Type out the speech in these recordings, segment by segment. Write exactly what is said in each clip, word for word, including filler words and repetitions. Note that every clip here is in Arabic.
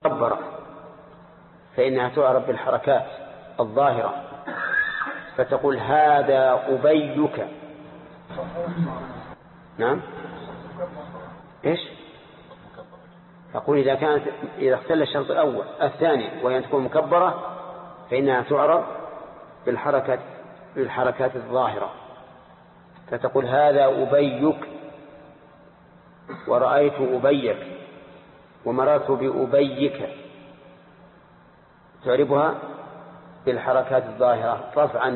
مكبرة فإنها تعرف بالحركات الظاهرة، فتقول هذا أبيك. نعم إيش؟ أقول إذا كانت إذا اختل الشرط الأول الثاني وهي تكون مكبرة فإنها تعرف بالحركات بالحركات الظاهرة، فتقول هذا أبيك، ورأيت أبيك، ومررت بأبيك، تعربها بالحركات الظاهرة رفعا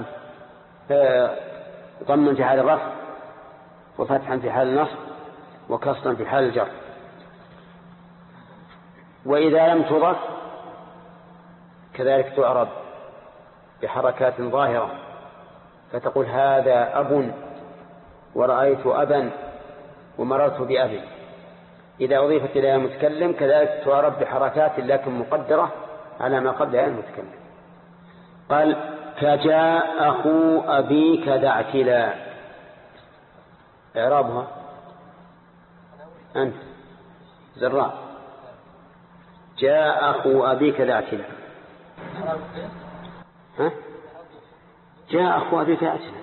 ضما في حال الرفع، وفتحا في حال النصب، وكسرا في حال الجر. وإذا لم تضف كذلك تعرب بحركات ظاهرة، فتقول هذا أب، ورأيت أبا، ومررت بأبي. إذا أضيفت إليها المتكلم كذلك تعرب بحركات لكن مقدرة على ما قبلها المتكلم. قال كجاء أخو أبيك ذا اعتلاء، إعرابها أنت زراء. جاء أخو أبيك ذا اعتلاء. ها؟ جاء أخو أبيك ذا اعتلاء،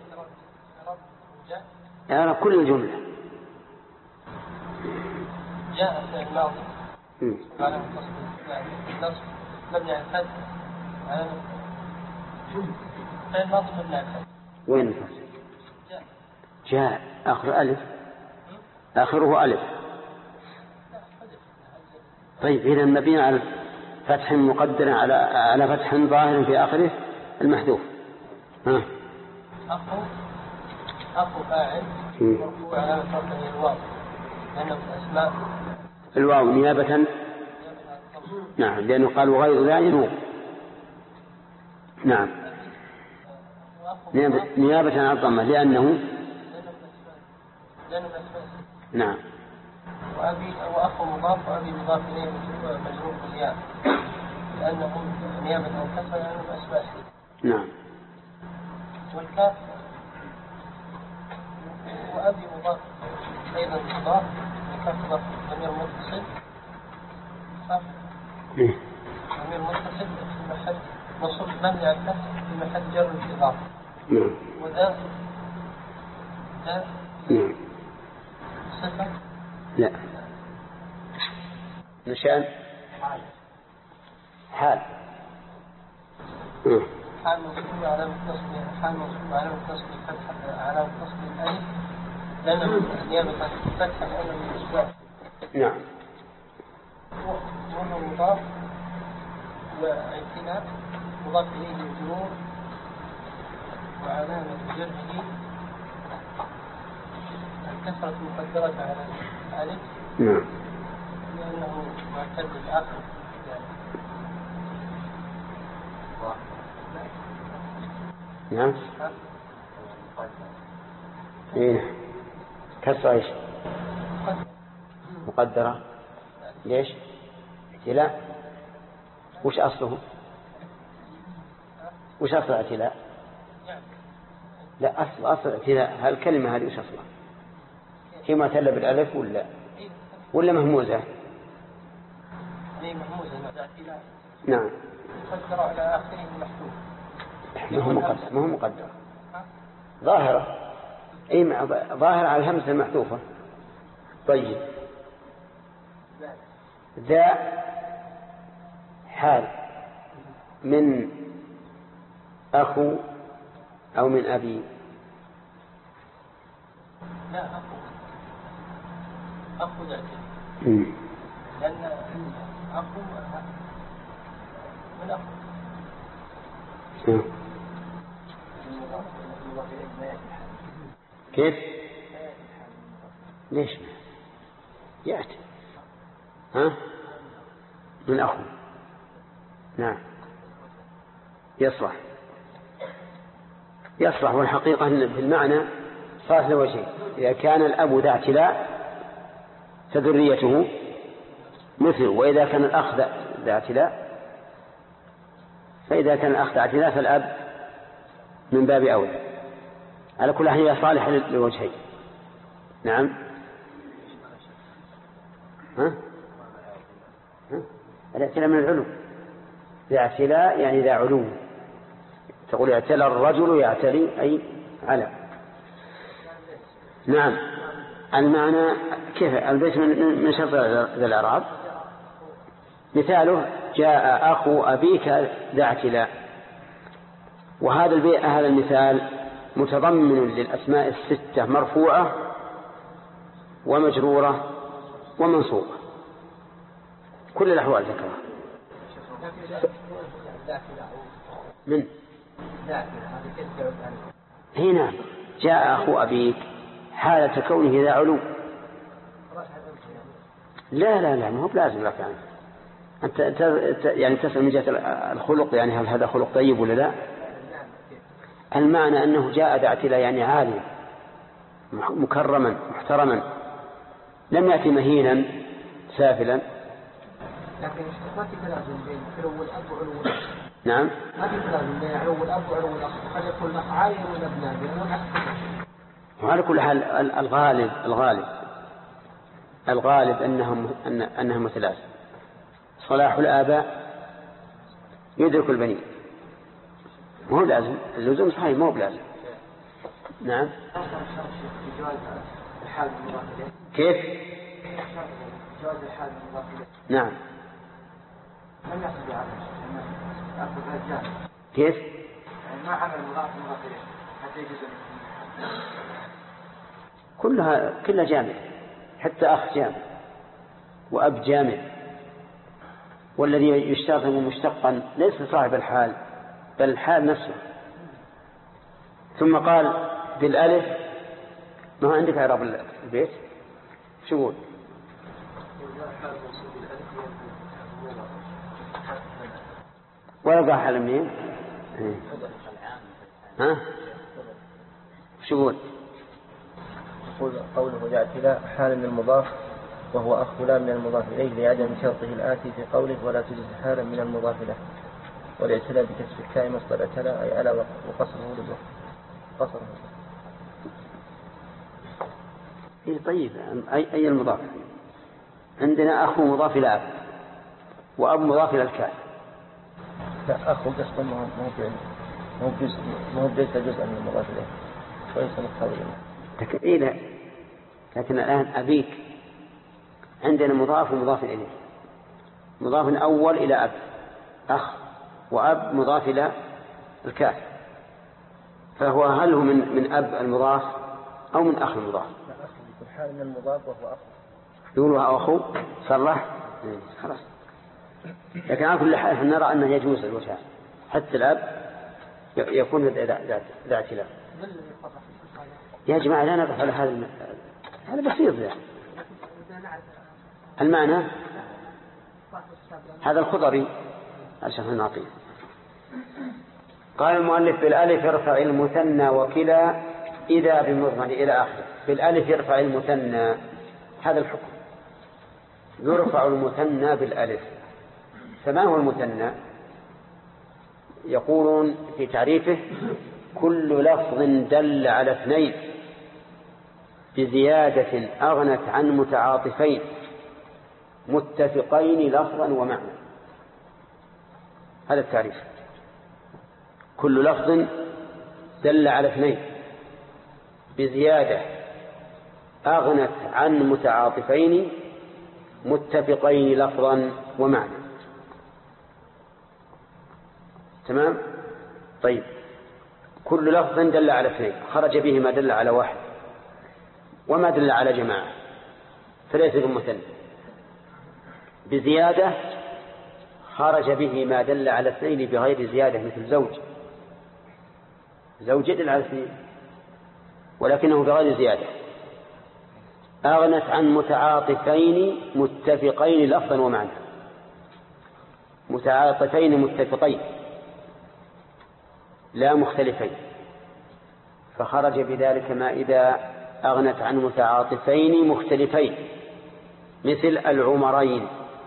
إعراب كل الجملة. جاء في الماضي على النصب مبني على الفتح على في الماضي مبني على الفتح. وين الفتح؟ جاء آخر ألف، آخره ألف. طيب إذا مبني على فتح مقدر على على فتح ظاهر في آخره المحذوف. ها أخو أخو فاعل مرفوع على رفعه الواو لأنه أسماء الواو نيابة. نعم لأنه قال وغير ذا ينوب. نعم نيابة عن الضمة لأنه نعم. وأبي وأخو مضاف وأبي مضاف إليه مجرور بالياء لأنه نيابة عن كسر لأنه أسماء. نعم. والكاف وأبي مضاف أيضا مضاف كسر ضمير متصل صح؟ ضمير متصل في محل منصوب مبني على الفتح في محل جر الإضافة. نعم. وذا ذا نعم. صفة لا نشان حال حال حال منصوب علامة تصل حال منصوب علامة تصل فتح علامة تصل الألف لأنه نيابة عن الفتح لأنه من الأسباب. نعم. وهو مضاف واعتناء مضاف إليه الجنور وعلامة جره الكسرة المقدرة على الألف. نعم. لأنه معتد الآخر نعم. إيه كسر إيش مقدرة ليش اعتلاء؟ وش أصله؟ وش أصل اعتلاء؟ لا أصل أصل اعتلاء هالكلمة هذه وش أصلها؟ هي معتلة بالألف ولا ولا مهموزة؟ هي مهموزة اعتلاء. نعم. مقدرة على آخره المحذوف. ما هو مقدر ما هو مقدر ظاهرة. أي ظاهرة على الهمزة المحذوفة. طيب ذا حال من أخو أو من أبي؟ لا أخو أخو ذاته لأن أخو من أخو كيف ليش يأتي ها من أخو. نعم يصلح يصلح. والحقيقة أن في المعنى صارت له وجهين. إذا كان الأب ذا اعتلاء فذريته مثل، وإذا كان الأخ ذا اعتلاء فإذا كان الأخ ذا اعتلاء فالأب من باب أولى. على كل حال هي صالحة للوجهين. نعم. ها؟ ها؟ الاعتلاء من العلو، الاعتلاء يعني ذا علو. تقول اعتلى الرجل يعتلي أي على. نعم. المعنى كيف البيت من شرط ذا الإعراب؟ مثاله جاء أخو أبيك ذا اعتلاء. وهذا البيت هذا المثال متضمن للأسماء الستة مرفوعة ومجرورة ومنصوبة، كل الأحوال ذكرها. من هنا جاء أخو أبيك حالة كونه ذا علو. لا لا لا ما هو بلازم لك يعني. أنت يعني تسأل من جهة الخلق، يعني هل هذا خلق طيب ولا لا؟ المعنى أنه جاء ذا اعتلاء يعني عالي مكرما محترما، لم يأتي مهينا سافلا. لكن ما في تلازم بين علو الأب وعلو الأخ. نعم. ما في تلازم بين علو الأب وعلو الأخ، قد يكون الأخ عالي والأب نادر. وعلى كل حال الغالب الغالب الغالب أنهم أن أنها متلازم. صلاح الآباء يدرك البنين، مو لازم اللزوم صحيح مو بلازم. نعم. كيف؟ جواز الحال المضاف إليه. نعم. لم يحصل على أخذ الرجال. كيف؟ يعني ما عمل مضاف المضاف إليه حتى يجوز. كلها كلها جامع، حتى أخ جامع وأب جامع. والذي يشتغل مشتقا ليس صاحب الحال بل الحال نفسه. ثم قال بالألف، ما هو عندك إعراب البيت شو يقول؟ ويضع حال منين؟ ها؟ شو يقول؟ قوله ذا اعتلاء حال من المضاف وهو أخ لا من المضاف إليه لعدم شرطه الآتي في قوله ولا تجد حالا من المضاف له. والاعتلاء بكسر التاء مصدر اعتلاء أي على وقصره للوقت قصره. إيه طيب. أي أي المضاف؟ عندنا أخ مضاف إلى أب وأب مضاف إلى الكاف. لا أخ قصد ما هو مو جزء ما هو ليس جزءا من المضاف إليه وليس مقابلا. لكن إيه لا. لكن الآن أبيك عندنا مضاف ومضاف إليه. مضاف أول إلى أب أخ، وأب مضاف إلى الكاف، فهو هل هو من من أب المضاف أو من أخ المضاف؟ لا أخ يكون حال من المضاف وهو أخ. يقولوا أخو صرح خلاص. لكن على كل حال نرى أنه يجوز الوجهان، حتى الأب يكون ذا اعتلاء. يا جماعة لا نقف على هذا، هذا بسيط يعني. المعنى هذا الخضري عشان نعطيه. قال المؤلف بالألف يرفع المثنى وكلا إذا بمضمر إلى آخره. بالألف يرفع المثنى، هذا الحكم يرفع المثنى بالألف. فما هو المثنى؟ يقولون في تعريفه كل لفظ دل على اثنين بزيادة أغنت عن متعاطفين متفقين لفظا ومعنى. هذا التعريف. كل لفظ دل على اثنين بزيادة أغنت عن متعاطفين متفقين لفظا ومعنى. تمام؟ طيب، كل لفظ دل على اثنين خرج به ما دل على واحد وما دل على جماعة فليس بمثنى. بزيادة خرج به ما دل على اثنين بغير زيادة، مثل زوج. زوج دل على اثنين ولكنه بغير زيادة. أغنت عن متعاطفين متفقين لفظا ومعنى. متعاطفين متفقين لا مختلفين، فخرج بذلك ما إذا أغنت عن متعاطفين مختلفين، مثل العمرين.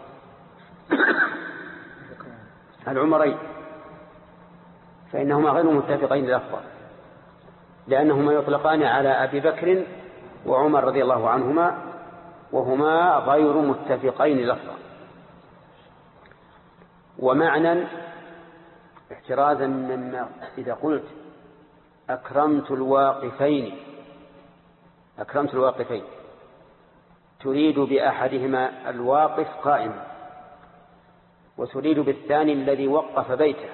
العمرين فإنهما غير متفقين لفظا، لأنهما يطلقان على أبي بكر وعمر رضي الله عنهما، وهما غير متفقين لفظا. ومعنى احترازا مما إذا قلت أكرمت الواقفين أكرمت الواقفين تريد بأحدهما الواقف قائما وتريد بالثاني الذي وقف بيته،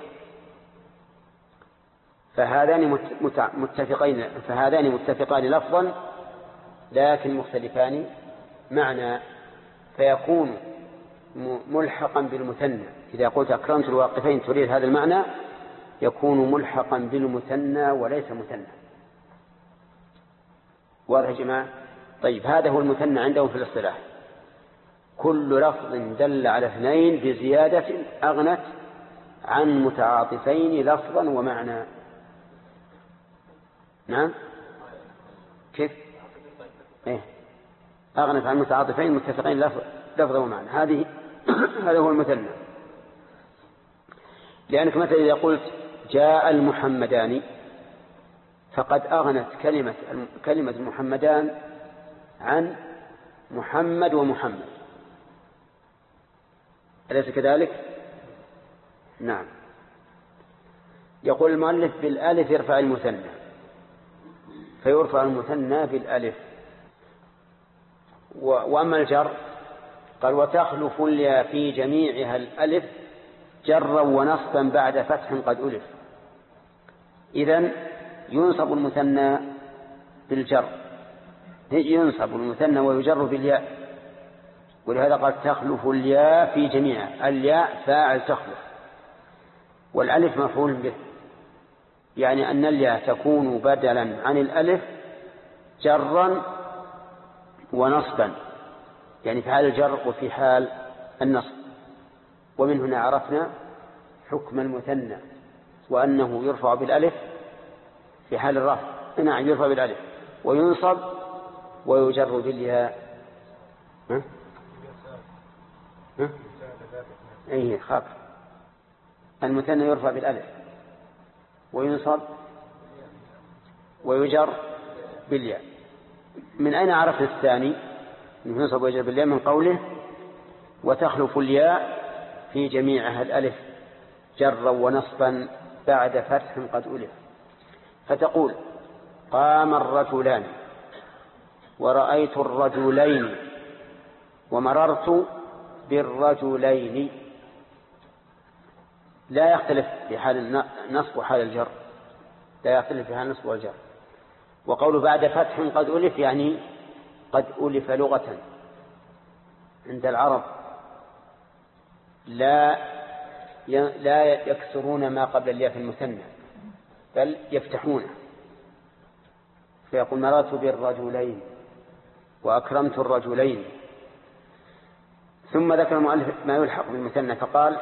فهذان متفقين فهذان متفقان لفظا لكن مختلفان معنى، فيكون ملحقا بالمثنى. إذا قلت أكرمت الواقفين تريد هذا المعنى يكون ملحقا بالمثنى وليس مثنى. واضح يا جماعة؟ طيب هذا هو المثنى عندهم في الاصطلاح، كل لفظ دل على اثنين بزيادة أغنت عن متعاطفين لفظا ومعنى. نعم كيف؟ إيه؟ أغنت عن متعاطفين متفقين لفظا ومعنى، هذه هذا هو المثنى. لأنك مثلا إذا قلت جاء المحمدان فقد أغنت كلمة كلمة المحمدان عن محمد ومحمد، أليس كذلك؟ نعم. يقول المؤلف بالألف يرفع المثنى، فيرفع المثنى بالألف. وأما الجر قال وتخلف الياء في جميعها الألف جرا ونصبا بعد فتح قد ألف. إذن ينصب المثنى بالجر، ينصب المثنى ويجر بالياء، ولهذا قال تخلف الياء في جميعها، الياء فاعل تخلف والألف مفعول به، يعني أن الياء تكون بدلا عن الألف جرا ونصبا، يعني في حال الجر وفي حال النصب. ومن هنا عرفنا حكم المثنى وأنه يرفع بالألف في حال الرفع، نعم يرفع بالألف وينصب ويجر بالياء. ها؟ ها؟ أيه خاطر المثنى يرفع بالألف وينصب ويجر بالياء. من أين عرفنا الثاني ينصب ويجر بالياء؟ من قوله وتخلف الياء في جميعها الألف جرا ونصبا بعد فتح قد ألف. فتقول قام الرجلان ورأيت الرجلين ومررت بالرجلين، لا يختلف في حال النصب وحال الجر، لا يختلف في حال النصب والجر. وقوله بعد فتح قد ألف يعني قد ألف لغة عند العرب، لا لا يكسرون ما قبل الياء في المثنى بل يفتحونه، فيقول مررت بالرجلين وأكرمت الرجلين. ثم ذكر المؤلف ما يلحق بالمثنى فقال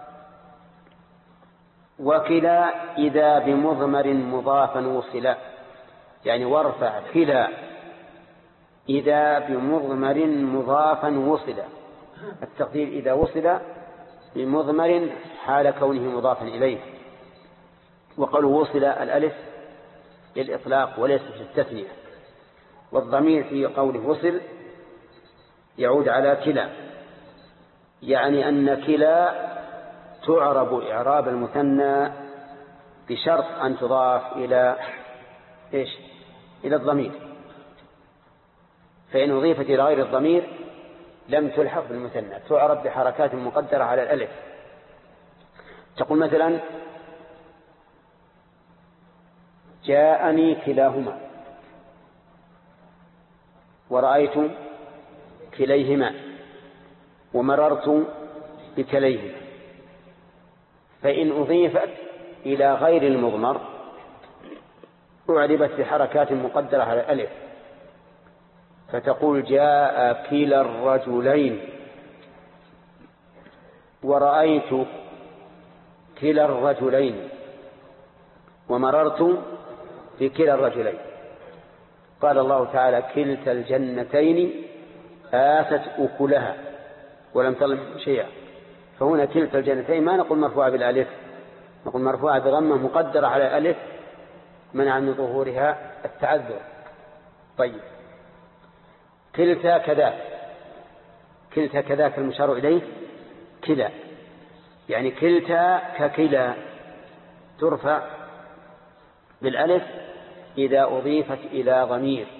وكلا إذا بمضمر مضافا وصلا، يعني وارفع كلا إذا بمضمر مضافا وصلا، التقدير إذا وصل بمضمر حال كونه مضافا إليه. وقالوا وصل الألف للإطلاق وليس في التثنية، والضمير في قوله وصل يعود على كلا، يعني أن كلا تعرب إعراب المثنى بشرط أن تضاف إلى إيش؟ إلى الضمير، فإن أضيفت إلى غير الضمير لم تلحق بالمثنى، تعرب بحركات مقدرة على الألف. تقول مثلا جاءني كلاهما ورأيت كليهما ومررت بكليهما، فإن أضيفت إلى غير المضمر أعربت بحركات مقدرة على الألف، فتقول جاء كلا الرجلين ورأيت كلا الرجلين ومررت بكلا الرجلين. قال الله تعالى كلتا الجنتين آتت أكلها ولم تظلم شيئا، فهنا كلتا الجنتين ما نقول مرفوعة بالألف، نقول مرفوعة بضمة مقدرة على الألف منع من ظهورها التعذر. طيب كلتا كذاك، كلتا كذاك المشار إليه كلا، يعني كلتا ككلا ترفع بالألف إذا أضيفت إلى ضمير